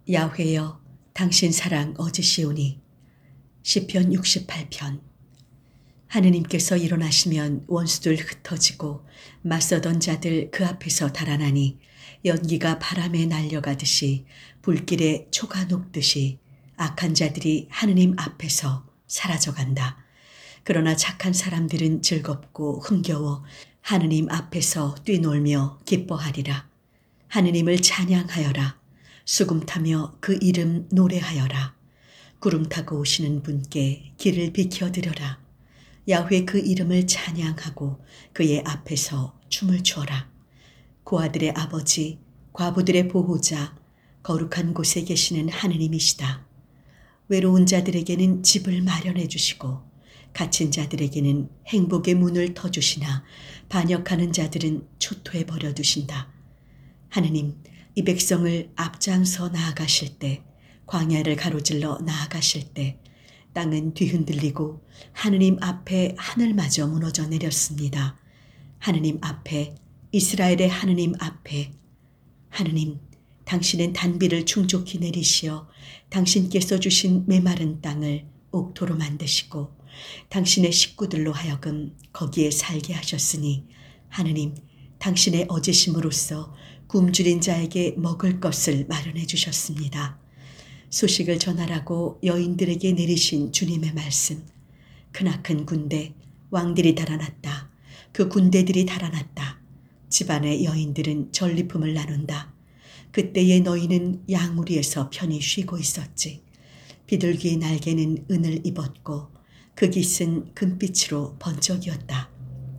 야훼여 당신 사랑 얻으시오니. 시편 68편. 하느님께서 일어나시면 원수들 흩어지고 맞서던 자들 그 앞에서 달아나니 연기가 바람에 날려가듯이 불길에 초가 녹듯이 악한 자들이 하느님 앞에서 사라져간다. 그러나 착한 사람들은 즐겁고 흥겨워 하느님 앞에서 뛰놀며 기뻐하리라. 하느님을 찬양하여라. 수금 타며 그 이름 노래하여라. 구름 타고 오시는 분께 길을 비켜드려라. 야훼 그 이름을 찬양하고 그의 앞에서 춤을 추어라. 고아들의 아버지, 과부들의 보호자, 거룩한 곳에 계시는 하느님이시다. 외로운 자들에게는 집을 마련해 주시고 갇힌 자들에게는 행복의 문을 터주시나 반역하는 자들은 초토해 버려 두신다. 하느님, 이 백성을 앞장서 나아가실 때, 광야를 가로질러 나아가실 때 땅은 뒤흔들리고 하느님 앞에 하늘마저 무너져 내렸습니다. 하느님 앞에, 이스라엘의 하느님 앞에. 하느님, 당신은 단비를 충족히 내리시어 당신께서 주신 메마른 땅을 옥토로 만드시고 당신의 식구들로 하여금 거기에 살게 하셨으니 하느님, 당신의 어지심으로써 굶주린 자에게 먹을 것을 마련해 주셨습니다. 소식을 전하라고 여인들에게 내리신 주님의 말씀. 크나큰 군대, 왕들이 달아났다. 그 군대들이 달아났다. 집안의 여인들은 전리품을 나눈다. 그때에 너희는 양우리에서 편히 쉬고 있었지. 비둘기의 날개는 은을 입었고 그 깃은 금빛으로 번쩍이었다.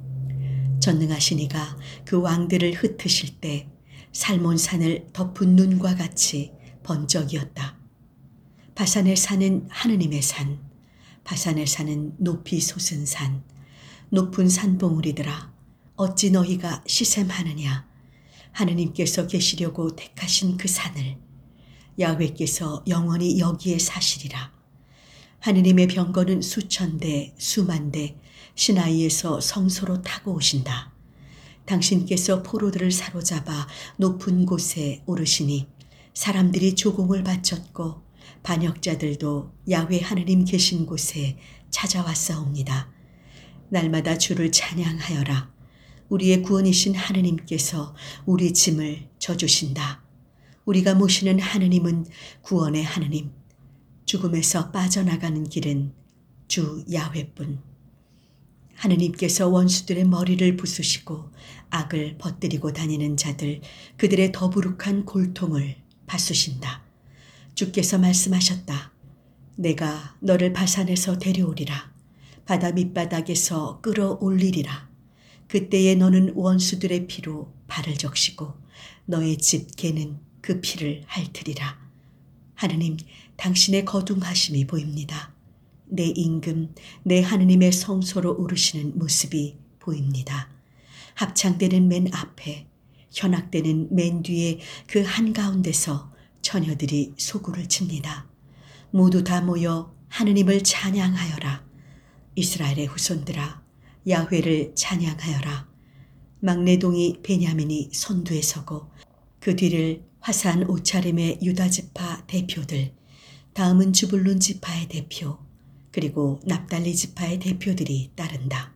전능하신 이가 그 왕들을 흩으실 때 살몬산을 덮은 눈과 같이 번쩍이었다. 바산의 산은 하느님의 산, 바산의 산은 높이 솟은 산, 높은 산봉우리들아, 어찌 너희가 시샘하느냐. 하느님께서 계시려고 택하신 그 산을, 야훼께서 영원히 여기에 사시리라. 하느님의 병거는 수천 대, 수만 대, 시나이에서 성소로 타고 오신다. 당신께서 포로들을 사로잡아 높은 곳에 오르시니 사람들이 조공을 바쳤고 반역자들도 야훼 하느님 계신 곳에 찾아왔사옵니다. 날마다 주를 찬양하여라. 우리의 구원이신 하느님께서 우리 짐을 져주신다. 우리가 모시는 하느님은 구원의 하느님. 죽음에서 빠져나가는 길은 주 야훼뿐. 하느님께서 원수들의 머리를 부수시고 악을 퍼뜨리고 다니는 자들, 그들의 더부룩한 골통을 바수신다. 주께서 말씀하셨다. 내가 너를 바산에서 데려오리라. 바다 밑바닥에서 끌어올리리라. 그때에 너는 원수들의 피로 발을 적시고 너의 집 개는 그 피를 핥으리라. 하느님, 당신의 거둥하심이 보입니다. 내 임금, 내 하느님의 성소로 오르시는 모습이 보입니다. 합창되는 맨 앞에, 현악되는 맨 뒤에 그 한가운데서 처녀들이 소구를 칩니다. 모두 다 모여 하느님을 찬양하여라. 이스라엘의 후손들아, 야훼를 찬양하여라. 막내동이 베냐민이 선두에 서고 그 뒤를 화산 옷차림의 유다지파 대표들, 다음은 주불룬 지파의 대표, 그리고 납달리 지파의 대표들이 따른다.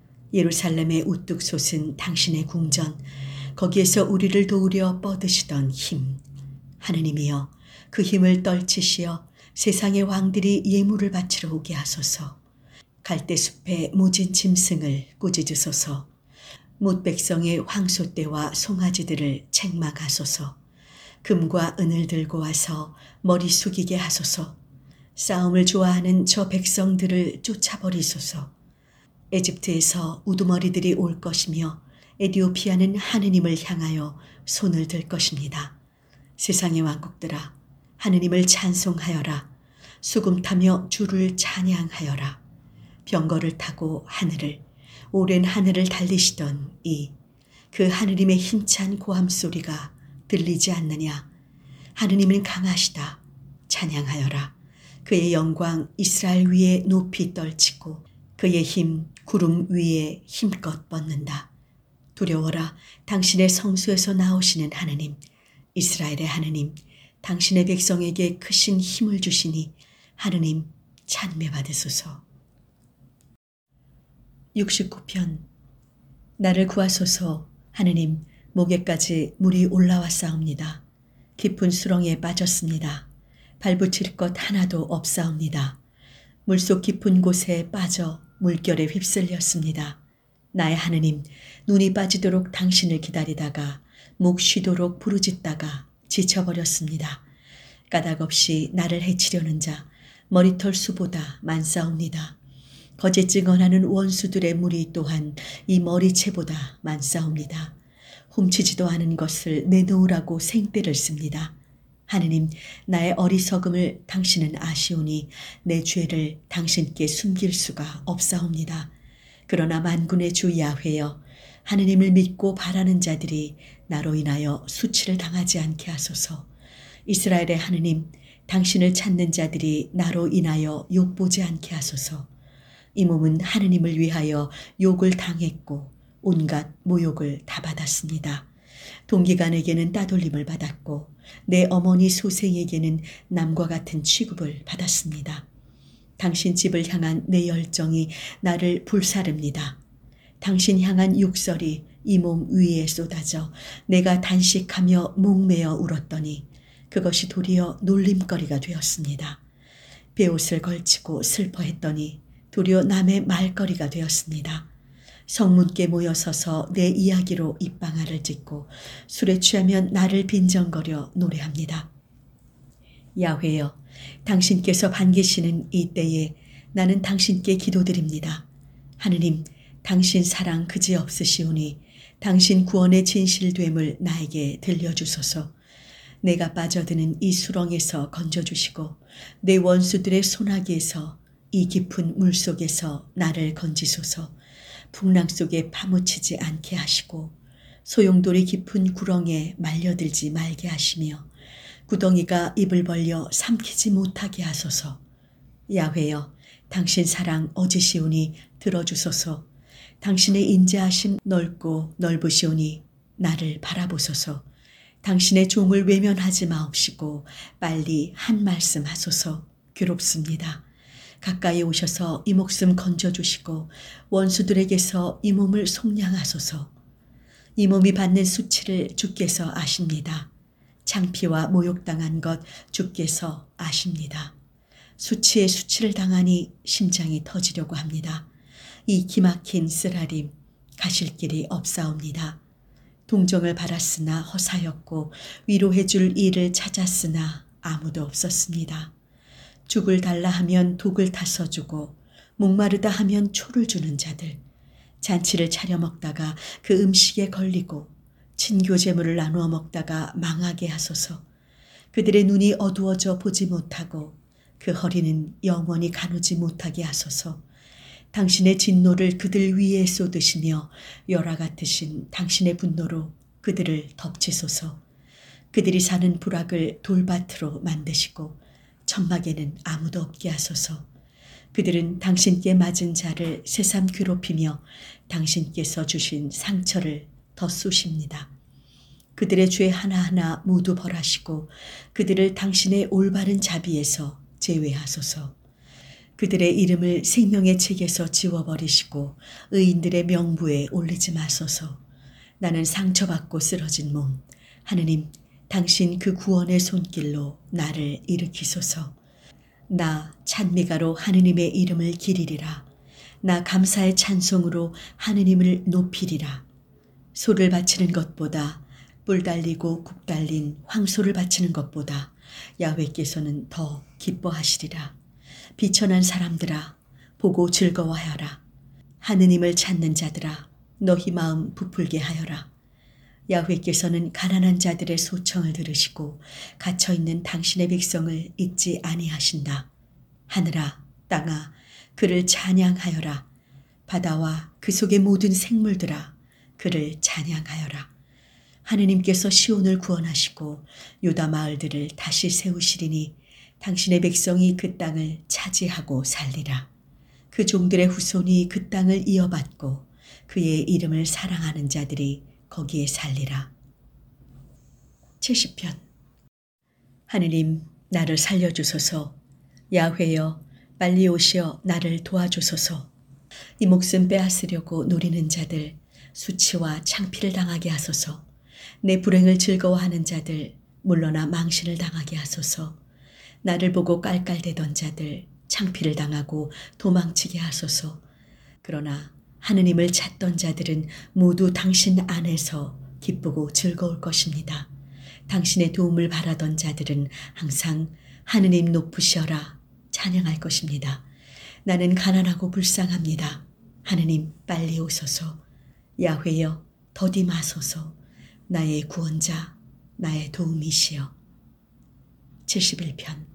예루살렘의 우뚝 솟은 당신의 궁전, 거기에서 우리를 도우려 뻗으시던 힘. 하느님이여, 그 힘을 떨치시어 세상의 왕들이 예물을 바치러 오게 하소서. 갈대숲의 모진 짐승을 꾸짖으소서. 못 백성의 황소떼와 송아지들을 책망하소서. 금과 은을 들고 와서 머리 숙이게 하소서. 싸움을 좋아하는 저 백성들을 쫓아버리소서. 에집트에서 우두머리들이 올 것이며 에디오피아는 하느님을 향하여 손을 들 것입니다. 세상의 왕국들아, 하느님을 찬송하여라. 수금 타며 주를 찬양하여라. 병거를 타고 하늘을, 오랜 하늘을 달리시던 그 하느님의 힘찬 고함 소리가 들리지 않느냐. 하느님은 강하시다. 찬양하여라. 그의 영광 이스라엘 위에 높이 떨치고 그의 힘 구름 위에 힘껏 뻗는다. 두려워라. 당신의 성소에서 나오시는 하느님, 이스라엘의 하느님, 당신의 백성에게 크신 힘을 주시니 하느님 찬미 받으소서. 69편. 나를 구하소서. 하느님, 목에까지 물이 올라왔사옵니다. 깊은 수렁에 빠졌습니다. 발붙일 것 하나도 없사옵니다. 물속 깊은 곳에 빠져 물결에 휩쓸렸습니다. 나의 하느님, 눈이 빠지도록 당신을 기다리다가 목 쉬도록 부르짖다가 지쳐버렸습니다. 까닭없이 나를 해치려는 자 머리털 수보다 많사옵니다. 거짓 증언하는 원수들의 무리 또한 이 머리채보다 많사옵니다. 훔치지도 않은 것을 내놓으라고 생떼를 씁니다. 하느님, 나의 어리석음을 당신은 아시오니 내 죄를 당신께 숨길 수가 없사옵니다. 그러나 만군의 주 야훼여, 하느님을 믿고 바라는 자들이 나로 인하여 수치를 당하지 않게 하소서. 이스라엘의 하느님, 당신을 찾는 자들이 나로 인하여 욕보지 않게 하소서. 이 몸은 하느님을 위하여 욕을 당했고 온갖 모욕을 다 받았습니다. 동기간에게는 따돌림을 받았고 내 어머니 소생에게는 남과 같은 취급을 받았습니다. 당신 집을 향한 내 열정이 나를 불사릅니다. 당신 향한 욕설이 이 몸 위에 쏟아져 내가 단식하며 목매어 울었더니 그것이 도리어 놀림거리가 되었습니다. 베옷을 걸치고 슬퍼했더니 도리어 남의 말거리가 되었습니다. 성문께 모여서서 내 이야기로 입방아를 짓고 술에 취하면 나를 빈정거려 노래합니다. 야훼여, 당신께서 반기시는 이 때에 나는 당신께 기도드립니다. 하느님, 당신 사랑 그지없으시오니 당신 구원의 진실됨을 나에게 들려주소서. 내가 빠져드는 이 수렁에서 건져주시고 내 원수들의 소나기에서 이 깊은 물속에서 나를 건지소서. 풍랑 속에 파묻히지 않게 하시고 소용돌이 깊은 구렁에 말려들지 말게 하시며 구덩이가 입을 벌려 삼키지 못하게 하소서. 야훼여, 당신 사랑 어지시오니 들어주소서. 당신의 인자하심 넓고 넓으시오니 나를 바라보소서. 당신의 종을 외면하지 마옵시고 빨리 한 말씀 하소서. 괴롭습니다. 가까이 오셔서 이 목숨 건져주시고 원수들에게서 이 몸을 속량하소서. 이 몸이 받는 수치를 주께서 아십니다. 창피와 모욕당한 것 주께서 아십니다. 수치에 수치를 당하니 심장이 터지려고 합니다. 이 기막힌 쓰라림 가실 길이 없사옵니다. 동정을 바랐으나 허사였고 위로해 줄 이를 찾았으나 아무도 없었습니다. 죽을 달라 하면 독을 타서 주고 목마르다 하면 초를 주는 자들, 잔치를 차려 먹다가 그 음식에 걸리고 친교 제물을 나누어 먹다가 망하게 하소서. 그들의 눈이 어두워져 보지 못하고 그 허리는 영원히 가누지 못하게 하소서. 당신의 진노를 그들 위에 쏟으시며 열화 같으신 당신의 분노로 그들을 덮치소서. 그들이 사는 부락을 돌밭으로 만드시고 천막에는 아무도 없게 하소서. 그들은 당신께 맞은 자를 새삼 괴롭히며 당신께서 주신 상처를 덧쏘십니다. 그들의 죄 하나하나 모두 벌하시고 그들을 당신의 올바른 자비에서 제외하소서. 그들의 이름을 생명의 책에서 지워버리시고 의인들의 명부에 올리지 마소서. 나는 상처받고 쓰러진 몸, 하느님, 당신 그 구원의 손길로 나를 일으키소서. 나 찬미가로 하느님의 이름을 기리리라. 나 감사의 찬송으로 하느님을 높이리라. 소를 바치는 것보다 뿔 달리고 국 달린 황소를 바치는 것보다 야훼께서는 더 기뻐하시리라. 비천한 사람들아, 보고 즐거워하여라. 하느님을 찾는 자들아, 너희 마음 부풀게 하여라. 야훼께서는 가난한 자들의 소청을 들으시고 갇혀있는 당신의 백성을 잊지 아니하신다. 하늘아, 땅아, 그를 찬양하여라. 바다와 그 속의 모든 생물들아, 그를 찬양하여라. 하느님께서 시온을 구원하시고 유다 마을들을 다시 세우시리니 당신의 백성이 그 땅을 차지하고 살리라. 그 종들의 후손이 그 땅을 이어받고 그의 이름을 사랑하는 자들이 거기에 살리라. 70편. 하느님, 나를 살려주소서. 야훼여, 빨리 오시어 나를 도와주소서. 이 목숨 빼앗으려고 노리는 자들, 수치와 창피를 당하게 하소서. 내 불행을 즐거워하는 자들, 물러나 망신을 당하게 하소서. 나를 보고 깔깔대던 자들, 창피를 당하고 도망치게 하소서. 그러나 하느님을 찾던 자들은 모두 당신 안에서 기쁘고 즐거울 것입니다. 당신의 도움을 바라던 자들은 항상 하느님 높으시어라 찬양할 것입니다. 나는 가난하고 불쌍합니다. 하느님 빨리 오소서. 야훼여 더디 마소서. 나의 구원자, 나의 도움이시여. 71편.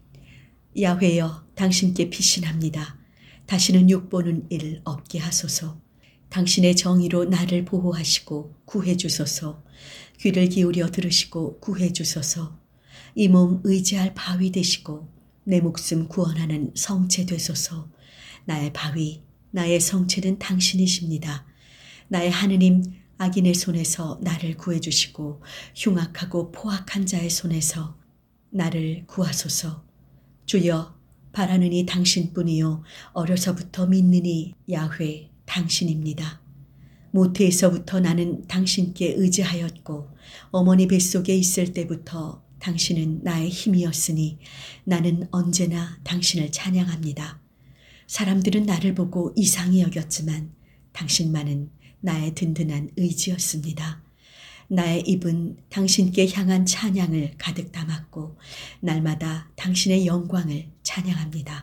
야훼여 당신께 피신합니다. 다시는 욕보는 일 없게 하소서. 당신의 정의로 나를 보호하시고 구해 주소서. 귀를 기울여 들으시고 구해 주소서. 이 몸 의지할 바위 되시고 내 목숨 구원하는 성체 되소서. 나의 바위, 나의 성체는 당신이십니다. 나의 하느님, 악인의 손에서 나를 구해 주시고 흉악하고 포악한 자의 손에서 나를 구하소서. 주여, 바라느니 당신뿐이요 어려서부터 믿느니 야훼 당신입니다. 모태에서부터 나는 당신께 의지하였고 어머니 뱃속에 있을 때부터 당신은 나의 힘이었으니 나는 언제나 당신을 찬양합니다. 사람들은 나를 보고 이상히 여겼지만 당신만은 나의 든든한 의지였습니다. 나의 입은 당신께 향한 찬양을 가득 담았고 날마다 당신의 영광을 찬양합니다.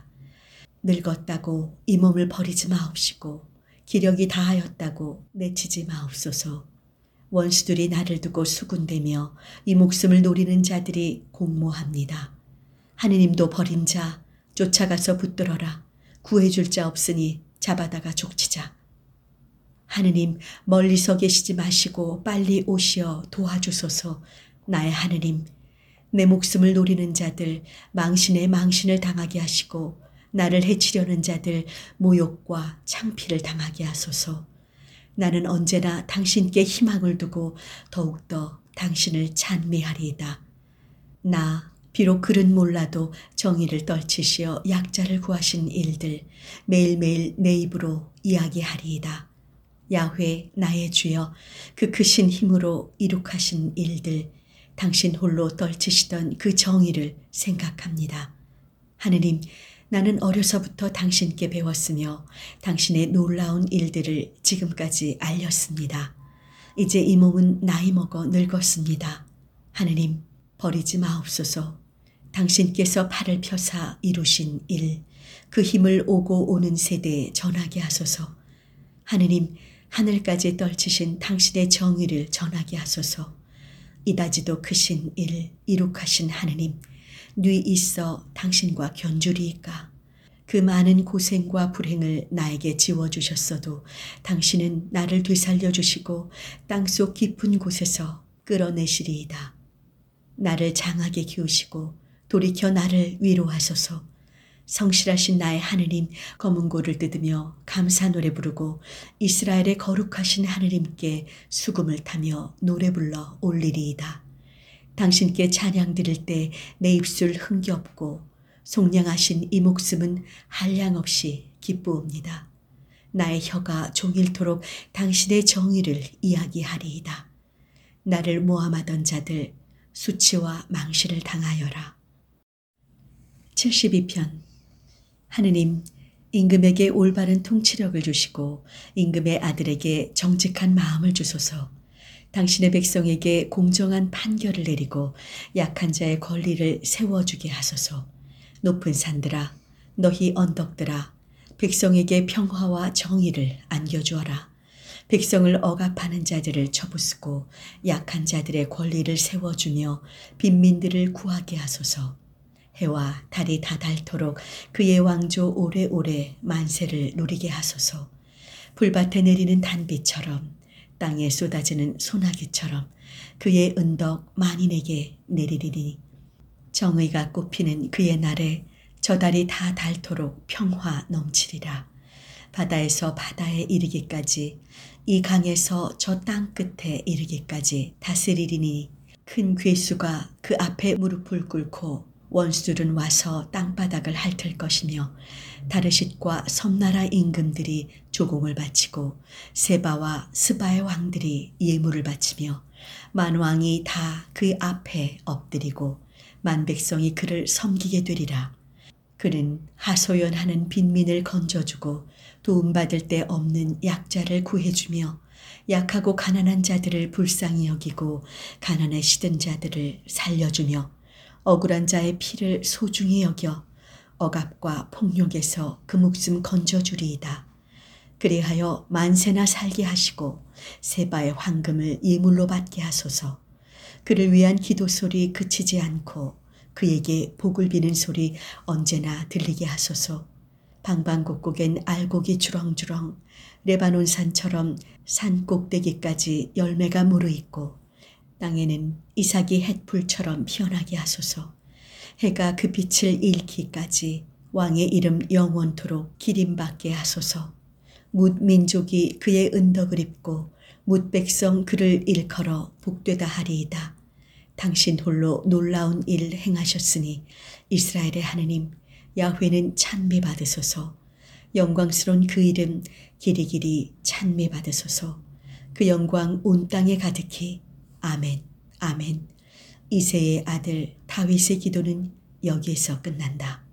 늙었다고 이 몸을 버리지 마옵시고 기력이 다하였다고 내치지 마옵소서. 원수들이 나를 두고 수군대며 이 목숨을 노리는 자들이 공모합니다. 하느님도 버린 자 쫓아가서 붙들어라. 구해줄 자 없으니 잡아다가 족치자. 하느님 멀리서 계시지 마시고 빨리 오시어 도와주소서. 나의 하느님, 내 목숨을 노리는 자들 망신에 망신을 당하게 하시고 나를 해치려는 자들 모욕과 창피를 당하게 하소서. 나는 언제나 당신께 희망을 두고 더욱더 당신을 찬미하리이다. 나 비록 글은 몰라도 정의를 떨치시어 약자를 구하신 일들 매일매일 내 입으로 이야기하리이다. 야훼 나의 주여, 그 크신 힘으로 이룩하신 일들 당신 홀로 떨치시던 그 정의를 생각합니다. 하느님, 나는 어려서부터 당신께 배웠으며 당신의 놀라운 일들을 지금까지 알렸습니다. 이제 이 몸은 나이 먹어 늙었습니다. 하느님, 버리지 마옵소서. 당신께서 팔을 펴사 이루신 일, 그 힘을 오고 오는 세대에 전하게 하소서. 하느님, 하늘까지 떨치신 당신의 정의를 전하게 하소서. 이다지도 크신 일 이룩하신 하느님, 뉘 있어 당신과 견주리이까. 그 많은 고생과 불행을 나에게 지워주셨어도 당신은 나를 되살려 주시고 땅속 깊은 곳에서 끌어내시리이다. 나를 장하게 키우시고 돌이켜 나를 위로하소서. 성실하신 나의 하느님, 검은 고를 뜯으며 감사 노래 부르고 이스라엘의 거룩하신 하느님께 수금을 타며 노래 불러 올리리이다. 당신께 찬양 드릴 때 내 입술 흥겹고 속량하신 이 목숨은 한량없이 기쁘옵니다. 나의 혀가 종일토록 당신의 정의를 이야기하리이다. 나를 모함하던 자들 수치와 망신을 당하여라. 72편. 하느님, 임금에게 올바른 통치력을 주시고 임금의 아들에게 정직한 마음을 주소서. 당신의 백성에게 공정한 판결을 내리고 약한 자의 권리를 세워주게 하소서. 높은 산들아, 너희 언덕들아, 백성에게 평화와 정의를 안겨주어라. 백성을 억압하는 자들을 쳐부수고 약한 자들의 권리를 세워주며 빈민들을 구하게 하소서. 해와 달이 다 닳도록 그의 왕조 오래오래 만세를 누리게 하소서. 풀밭에 내리는 단비처럼 땅에 쏟아지는 소나기처럼 그의 은덕 만인에게 내리리니 정의가 꽃피는 그의 날에 저 달이 다 닳도록 평화 넘치리라. 바다에서 바다에 이르기까지 이 강에서 저 땅 끝에 이르기까지 다스리리니 큰 괴수가 그 앞에 무릎을 꿇고 원수들은 와서 땅바닥을 핥을 것이며 다르쉿과 섬나라 임금들이 조공을 바치고 세바와 스바의 왕들이 예물을 바치며 만왕이 다 그 앞에 엎드리고 만백성이 그를 섬기게 되리라. 그는 하소연하는 빈민을 건져주고 도움받을 데 없는 약자를 구해주며 약하고 가난한 자들을 불쌍히 여기고 가난에 시든 자들을 살려주며 억울한 자의 피를 소중히 여겨 억압과 폭력에서 그 목숨 건져주리이다. 그리하여 만세나 살게 하시고 세바의 황금을 예물로 받게 하소서. 그를 위한 기도 소리 그치지 않고 그에게 복을 비는 소리 언제나 들리게 하소서. 방방곡곡엔 알곡이 주렁주렁 레바논 산처럼 산 꼭대기까지 열매가 무르익고 땅에는 이삭이 햇불처럼 피어나게 하소서. 해가 그 빛을 잃기까지 왕의 이름 영원토록 기림받게 하소서. 뭇 민족이 그의 은덕을 입고 뭇 백성 그를 일컬어 복되다 하리이다. 당신 홀로 놀라운 일을 행하셨으니 이스라엘의 하느님 야훼는 찬미 받으소서. 영광스러운 그 이름 길이길이 찬미 받으소서. 그 영광 온 땅에 가득히. 아멘. 아멘. 이새의 아들 다윗의 기도는 여기에서 끝난다.